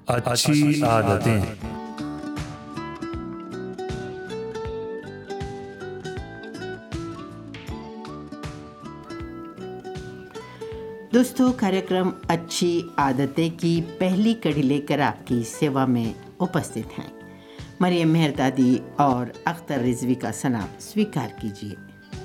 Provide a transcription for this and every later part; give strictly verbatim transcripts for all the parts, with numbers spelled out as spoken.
अच्छी आदतें। दोस्तों, कार्यक्रम अच्छी आदतें की पहली कड़ी लेकर आपकी सेवा में उपस्थित हैं। मरियम मेहरदादी और अख्तर रिजवी का सलाम स्वीकार कीजिए।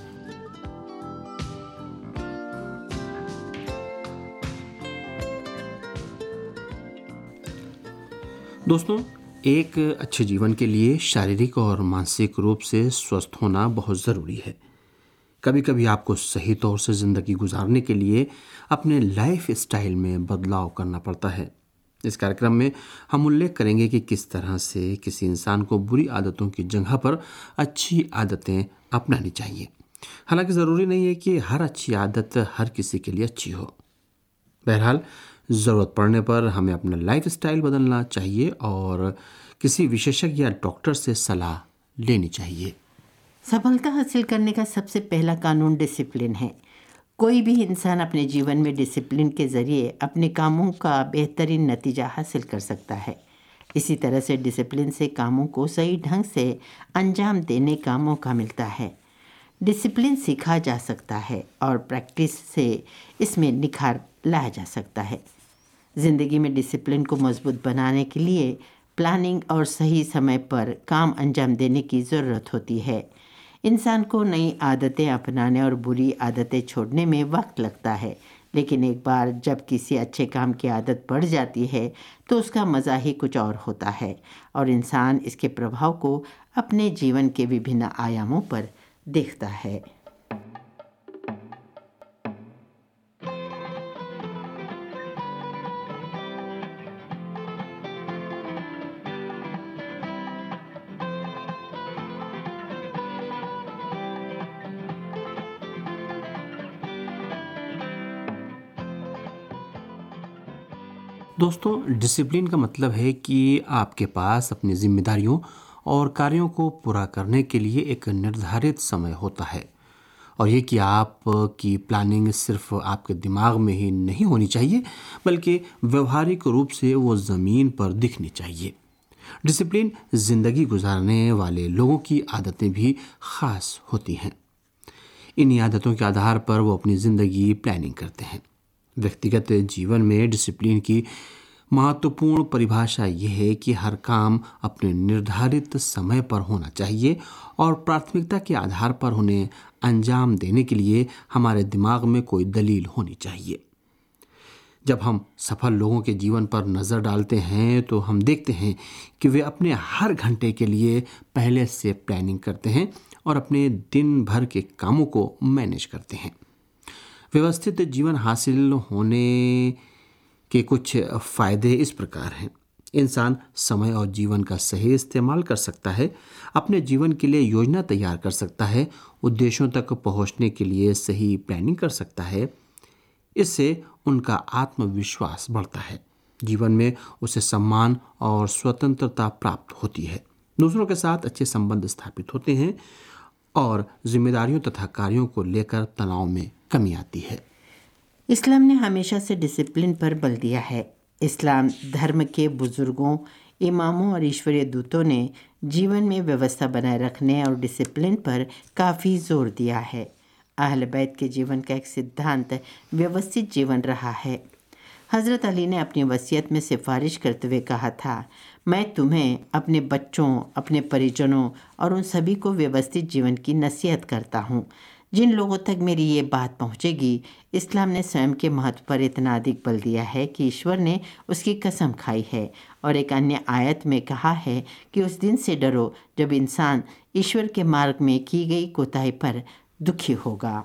दोस्तों, एक अच्छे जीवन के लिए शारीरिक और मानसिक रूप से स्वस्थ होना बहुत ज़रूरी है। कभी कभी आपको सही तौर से ज़िंदगी गुजारने के लिए अपने लाइफ स्टाइल में बदलाव करना पड़ता है। इस कार्यक्रम में हम उल्लेख करेंगे कि किस तरह से किसी इंसान को बुरी आदतों की जगह पर अच्छी आदतें अपनानी चाहिए। हालांकि ज़रूरी नहीं है कि हर अच्छी आदत हर किसी के लिए अच्छी हो। बहरहाल, ज़रूरत पड़ने पर हमें अपना लाइफ स्टाइल बदलना चाहिए और किसी विशेषज्ञ या डॉक्टर से सलाह लेनी चाहिए। सफलता हासिल करने का सबसे पहला कानून डिसिप्लिन है। कोई भी इंसान अपने जीवन में डिसिप्लिन के जरिए अपने कामों का बेहतरीन नतीजा हासिल कर सकता है। इसी तरह से डिसिप्लिन से कामों को सही ढंग से अंजाम देने का मौका मिलता है। डिसिप्लिन सीखा जा सकता है और प्रैक्टिस से इसमें निखार लाया जा सकता है। ज़िंदगी में डिसिप्लिन को मजबूत बनाने के लिए प्लानिंग और सही समय पर काम अंजाम देने की ज़रूरत होती है। इंसान को नई आदतें अपनाने और बुरी आदतें छोड़ने में वक्त लगता है, लेकिन एक बार जब किसी अच्छे काम की आदत पड़ जाती है तो उसका मज़ा ही कुछ और होता है और इंसान इसके प्रभाव को अपने जीवन के विभिन्न आयामों पर देखता है। दोस्तों, डिसिप्लिन का मतलब है कि आपके पास अपनी जिम्मेदारियों और कार्यों को पूरा करने के लिए एक निर्धारित समय होता है और ये कि आप की प्लानिंग सिर्फ आपके दिमाग में ही नहीं होनी चाहिए, बल्कि व्यवहारिक रूप से वो ज़मीन पर दिखनी चाहिए। डिसिप्लिन ज़िंदगी गुजारने वाले लोगों की आदतें भी ख़ास होती हैं। इन्हीं आदतों के आधार पर वो अपनी ज़िंदगी प्लानिंग करते हैं। व्यक्तिगत जीवन में डिसिप्लिन की महत्वपूर्ण परिभाषा यह है कि हर काम अपने निर्धारित समय पर होना चाहिए और प्राथमिकता के आधार पर उन्हें अंजाम देने के लिए हमारे दिमाग में कोई दलील होनी चाहिए। जब हम सफल लोगों के जीवन पर नज़र डालते हैं तो हम देखते हैं कि वे अपने हर घंटे के लिए पहले से प्लानिंग करते हैं और अपने दिन भर के कामों को मैनेज करते हैं। व्यवस्थित जीवन हासिल होने के कुछ फ़ायदे इस प्रकार हैं। इंसान समय और जीवन का सही इस्तेमाल कर सकता है, अपने जीवन के लिए योजना तैयार कर सकता है, उद्देश्यों तक पहुंचने के लिए सही प्लानिंग कर सकता है। इससे उनका आत्मविश्वास बढ़ता है, जीवन में उसे सम्मान और स्वतंत्रता प्राप्त होती है, दूसरों के साथ अच्छे संबंध स्थापित होते हैं और जिम्मेदारियों तथा कार्यों को लेकर तनाव में कमी आती है। इस्लाम ने हमेशा से डिसिप्लिन पर बल दिया है। इस्लाम धर्म के बुजुर्गों, इमामों और ईश्वरीय दूतों ने जीवन में व्यवस्था बनाए रखने और डिसिप्लिन पर काफ़ी जोर दिया है। अहले बैत के जीवन का एक सिद्धांत व्यवस्थित जीवन रहा है। हज़रत अली ने अपनी वसीयत में सिफारिश करते हुए कहा था, मैं तुम्हें, अपने बच्चों, अपने परिजनों और उन सभी को व्यवस्थित जीवन की नसीहत करता हूँ। जिन लोगों तक मेरी ये बात पहुँचेगी। इस्लाम ने स्वयं के महत्व पर इतना अधिक बल दिया है कि ईश्वर ने उसकी कसम खाई है और एक अन्य आयत में कहा है कि उस दिन से डरो जब इंसान ईश्वर के मार्ग में की गई कोताही पर दुखी होगा।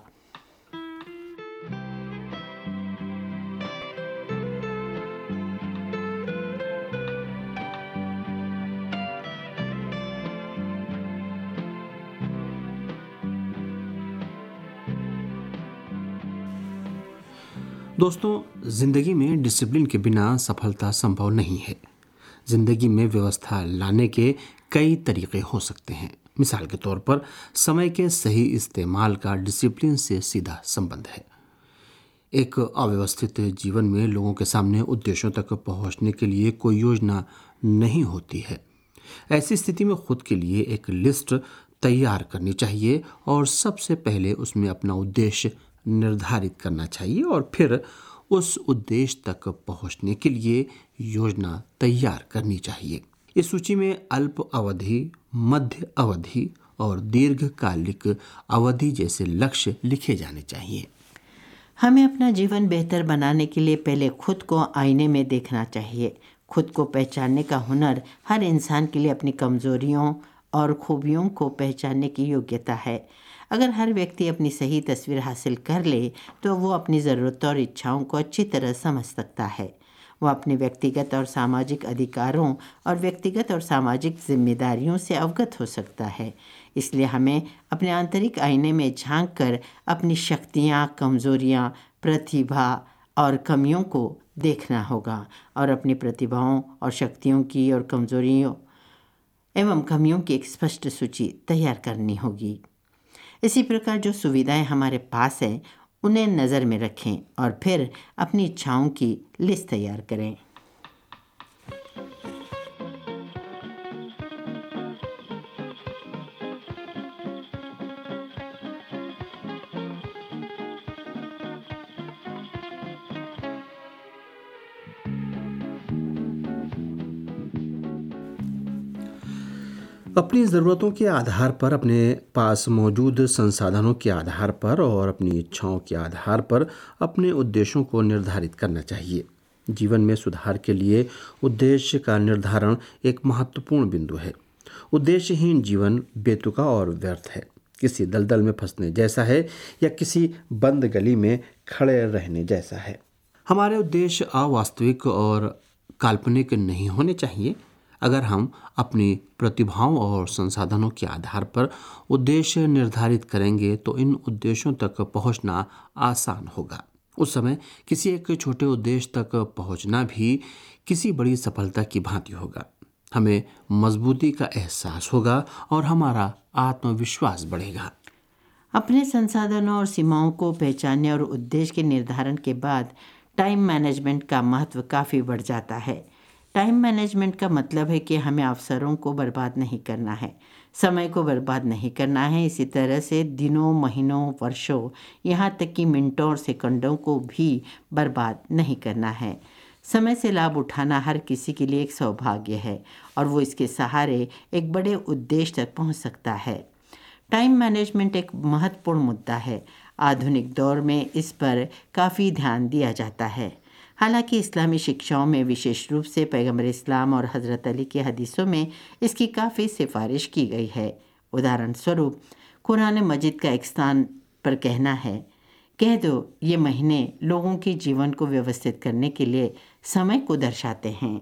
दोस्तों, ज़िंदगी में डिसिप्लिन के बिना सफलता संभव नहीं है। ज़िंदगी में व्यवस्था लाने के कई तरीके हो सकते हैं। मिसाल के तौर पर समय के सही इस्तेमाल का डिसिप्लिन से सीधा संबंध है। एक अव्यवस्थित जीवन में लोगों के सामने उद्देश्यों तक पहुंचने के लिए कोई योजना नहीं होती है। ऐसी स्थिति में खुद के लिए एक लिस्ट तैयार करनी चाहिए और सबसे पहले उसमें अपना उद्देश्य निर्धारित करना चाहिए और फिर उस उद्देश्य तक पहुंचने के लिए योजना तैयार करनी चाहिए। इस सूची में अल्प अवधि, मध्य अवधि और दीर्घकालिक अवधि जैसे लक्ष्य लिखे जाने चाहिए। हमें अपना जीवन बेहतर बनाने के लिए पहले खुद को आईने में देखना चाहिए। खुद को पहचानने का हुनर हर इंसान के लिए अपनी कमजोरियों और खूबियों को पहचानने की योग्यता है। अगर हर व्यक्ति अपनी सही तस्वीर हासिल कर ले तो वो अपनी ज़रूरतों और इच्छाओं को अच्छी तरह समझ सकता है। वह अपने व्यक्तिगत और सामाजिक अधिकारों और व्यक्तिगत और सामाजिक जिम्मेदारियों से अवगत हो सकता है। इसलिए हमें अपने आंतरिक आईने में झांक कर अपनी शक्तियाँ, कमज़ोरियाँ, प्रतिभा और कमियों को देखना होगा और अपनी प्रतिभाओं और शक्तियों की और कमज़ोरियों एवं कमियों की एक स्पष्ट सूची तैयार करनी होगी। इसी प्रकार जो सुविधाएं हमारे पास हैं उन्हें नज़र में रखें और फिर अपनी इच्छाओं की लिस्ट तैयार करें। अपनी ज़रूरतों के आधार पर, अपने पास मौजूद संसाधनों के आधार पर और अपनी इच्छाओं के आधार पर अपने उद्देश्यों को निर्धारित करना चाहिए। जीवन में सुधार के लिए उद्देश्य का निर्धारण एक महत्वपूर्ण बिंदु है। उद्देश्यहीन जीवन बेतुका और व्यर्थ है, किसी दलदल में फंसने जैसा है या किसी बंद गली में खड़े रहने जैसा है। हमारे उद्देश्य अवास्तविक और काल्पनिक नहीं होने चाहिए। अगर हम अपनी प्रतिभाओं और संसाधनों के आधार पर उद्देश्य निर्धारित करेंगे तो इन उद्देश्यों तक पहुंचना आसान होगा। उस समय किसी एक छोटे उद्देश्य तक पहुंचना भी किसी बड़ी सफलता की भांति होगा। हमें मजबूती का एहसास होगा और हमारा आत्मविश्वास बढ़ेगा। अपने संसाधनों और सीमाओं को पहचानने और उद्देश्य के निर्धारण के बाद टाइम मैनेजमेंट का महत्व काफ़ी बढ़ जाता है। टाइम मैनेजमेंट का मतलब है कि हमें अवसरों को बर्बाद नहीं करना है, समय को बर्बाद नहीं करना है। इसी तरह से दिनों, महीनों, वर्षों, यहाँ तक कि मिनटों और सेकंडों को भी बर्बाद नहीं करना है। समय से लाभ उठाना हर किसी के लिए एक सौभाग्य है और वो इसके सहारे एक बड़े उद्देश्य तक पहुँच सकता है। टाइम मैनेजमेंट एक महत्वपूर्ण मुद्दा है। आधुनिक दौर में इस पर काफ़ी ध्यान दिया जाता है। हालांकि इस्लामी शिक्षाओं में, विशेष रूप से पैगंबर इस्लाम और हज़रत अली की हदीसों में इसकी काफ़ी सिफारिश की गई है। उदाहरण स्वरूप कुरान मजीद का एक स्थान पर कहना है, कह दो ये महीने लोगों के जीवन को व्यवस्थित करने के लिए समय को दर्शाते हैं।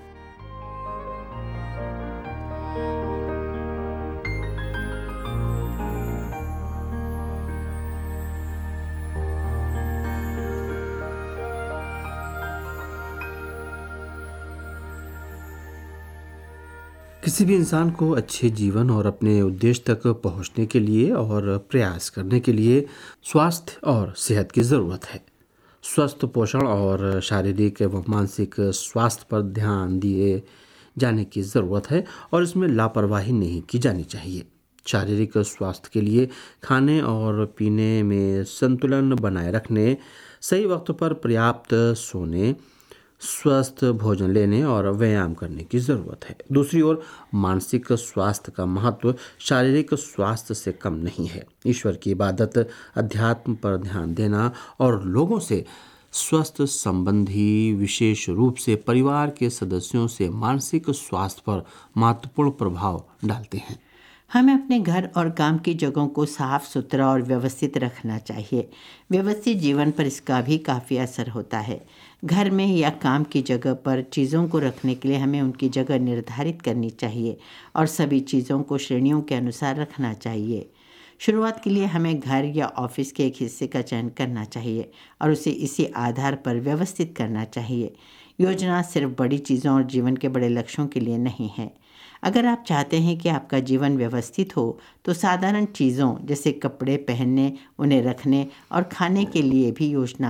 किसी भी इंसान को अच्छे जीवन और अपने उद्देश्य तक पहुंचने के लिए और प्रयास करने के लिए स्वास्थ्य और सेहत की ज़रूरत है। स्वस्थ पोषण और शारीरिक एवं मानसिक स्वास्थ्य पर ध्यान दिए जाने की ज़रूरत है और इसमें लापरवाही नहीं की जानी चाहिए। शारीरिक स्वास्थ्य के लिए खाने और पीने में संतुलन बनाए रखने, सही वक्त पर पर्याप्त सोने, स्वस्थ भोजन लेने और व्यायाम करने की ज़रूरत है। दूसरी ओर मानसिक स्वास्थ्य का महत्व शारीरिक स्वास्थ्य से कम नहीं है। ईश्वर की इबादत, अध्यात्म पर ध्यान देना और लोगों से स्वस्थ संबंधी, विशेष रूप से परिवार के सदस्यों से मानसिक स्वास्थ्य पर महत्वपूर्ण प्रभाव डालते हैं। हमें अपने घर और काम की जगहों को साफ सुथरा और व्यवस्थित रखना चाहिए। व्यवस्थित जीवन पर इसका भी काफ़ी असर होता है। घर में या काम की जगह पर चीज़ों को रखने के लिए हमें उनकी जगह निर्धारित करनी चाहिए और सभी चीज़ों को श्रेणियों के अनुसार रखना चाहिए। शुरुआत के लिए हमें घर या ऑफिस के एक हिस्से का चयन करना चाहिए और उसे इसी आधार पर व्यवस्थित करना चाहिए। योजना सिर्फ बड़ी चीज़ों और जीवन के बड़े लक्ष्यों के लिए नहीं है। अगर आप चाहते हैं कि आपका जीवन व्यवस्थित हो तो साधारण चीज़ों जैसे कपड़े पहनने, उन्हें रखने और खाने के लिए भी योजना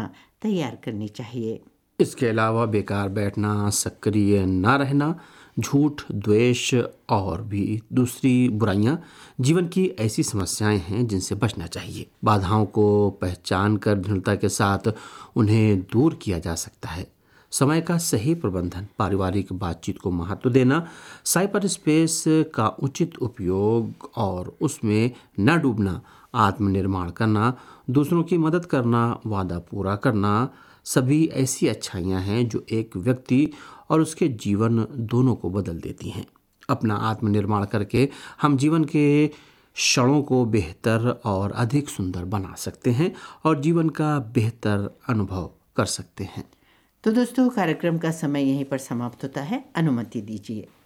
तैयार करनी चाहिए। इसके अलावा बेकार बैठना, सक्रिय ना रहना, झूठ, द्वेष और भी दूसरी बुराइयां जीवन की ऐसी समस्याएं हैं जिनसे बचना चाहिए। बाधाओं को पहचान कर दृढ़ता के साथ उन्हें दूर किया जा सकता है। समय का सही प्रबंधन, पारिवारिक बातचीत को महत्व देना, साइबर स्पेस का उचित उपयोग और उसमें न डूबना, आत्मनिर्माण करना, दूसरों की मदद करना, वादा पूरा करना, सभी ऐसी अच्छाइयाँ हैं जो एक व्यक्ति और उसके जीवन दोनों को बदल देती हैं। अपना आत्मनिर्माण करके हम जीवन के क्षणों को बेहतर और अधिक सुंदर बना सकते हैं और जीवन का बेहतर अनुभव कर सकते हैं। तो दोस्तों, कार्यक्रम का समय यहीं पर समाप्त होता है। अनुमति दीजिए।